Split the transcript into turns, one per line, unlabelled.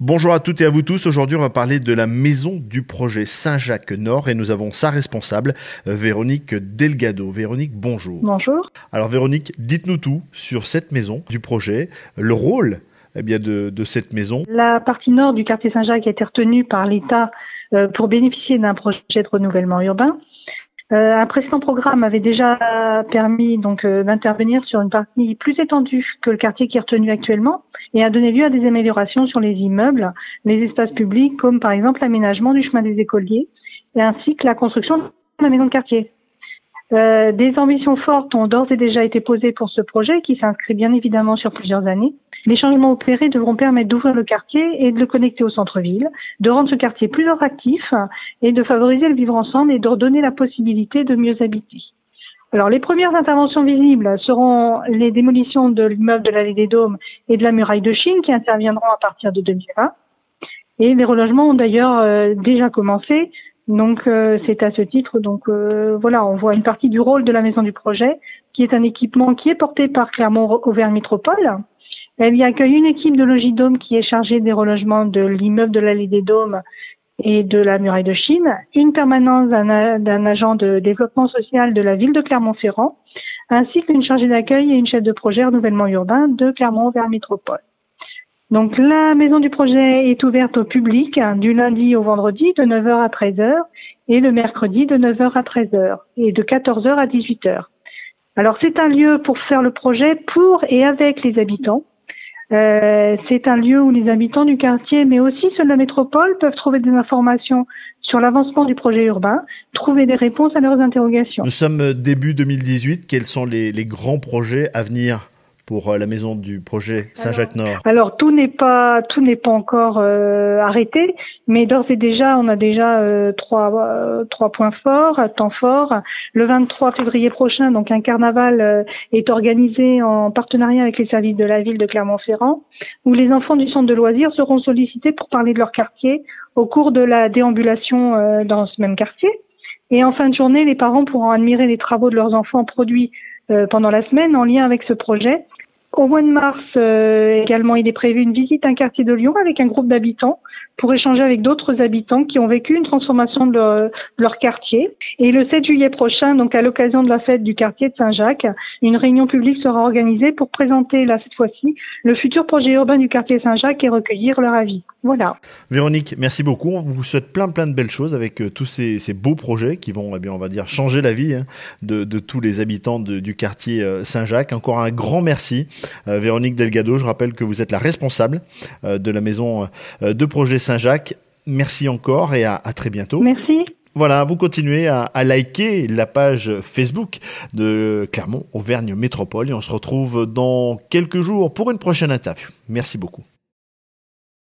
Bonjour à toutes et à vous tous. Aujourd'hui, on va parler de la maison du projet Saint-Jacques-Nord et nous avons sa responsable, Véronique Delgado. Véronique, bonjour.
Bonjour.
Alors Véronique, dites-nous tout sur cette maison du projet, le rôle de cette maison.
La partie nord du quartier Saint-Jacques a été retenue par l'État pour bénéficier d'un projet de renouvellement urbain. Un précédent programme avait déjà permis d'intervenir sur une partie plus étendue que le quartier qui est retenu actuellement et a donné lieu à des améliorations sur les immeubles, les espaces publics comme par exemple l'aménagement du chemin des écoliers et ainsi que la construction de la maison de quartier. Des ambitions fortes ont d'ores et déjà été posées pour ce projet qui s'inscrit bien évidemment sur plusieurs années. Les changements opérés devront permettre d'ouvrir le quartier et de le connecter au centre-ville, de rendre ce quartier plus attractif et de favoriser le vivre ensemble et de redonner la possibilité de mieux habiter. Alors, les premières interventions visibles seront les démolitions de l'immeuble de l'Allée des Dômes et de la muraille de Chine qui interviendront à partir de 2020. Et les relogements ont d'ailleurs déjà commencé. Donc, c'est à ce titre. On voit une partie du rôle de la maison du projet qui est un équipement qui est porté par Clermont-Auvergne Métropole. Elle y accueille une équipe de Logidôme qui est chargée des relogements de l'immeuble de l'Allée des Dômes et de la muraille de Chine, une permanence d'un agent de développement social de la ville de Clermont-Ferrand, ainsi qu'une chargée d'accueil et une chef de projet renouvellement urbain de Clermont-Auvergne Métropole. Donc la maison du projet est ouverte au public du lundi au vendredi de 9h à 13h et le mercredi de 9h à 13h et de 14h à 18h. Alors c'est un lieu pour faire le projet pour et avec les habitants. C'est un lieu où les habitants du quartier, mais aussi ceux de la métropole, peuvent trouver des informations sur l'avancement du projet urbain, trouver des réponses à leurs interrogations.
Nous sommes début 2018. Quels sont les grands projets à venir pour la maison du projet Saint-Jacques-Nord?
Alors tout n'est pas encore arrêté, mais d'ores et déjà on a déjà trois points forts, temps forts. Le 23 février prochain, donc un carnaval est organisé en partenariat avec les services de la ville de Clermont-Ferrand, où les enfants du centre de loisirs seront sollicités pour parler de leur quartier au cours de la déambulation dans ce même quartier. Et en fin de journée, les parents pourront admirer les travaux de leurs enfants produits pendant la semaine en lien avec ce projet. Au mois de mars, également, il est prévu une visite à un quartier de Lyon avec un groupe d'habitants pour échanger avec d'autres habitants qui ont vécu une transformation de leur quartier. Et le 7 juillet prochain, donc à l'occasion de la fête du quartier de Saint-Jacques, une réunion publique sera organisée pour présenter, là, cette fois-ci, le futur projet urbain du quartier Saint-Jacques et recueillir leur avis. Voilà.
Véronique, merci beaucoup. On vous souhaite plein de belles choses avec tous ces beaux projets qui vont, on va dire, changer la vie de tous les habitants du quartier Saint-Jacques. Encore un grand merci. Véronique Delgado, je rappelle que vous êtes la responsable de la maison de projet Saint-Jacques. Merci encore et à très bientôt.
Merci.
Voilà, vous continuez à liker la page Facebook de Clermont-Auvergne Métropole et on se retrouve dans quelques jours pour une prochaine interview. Merci beaucoup.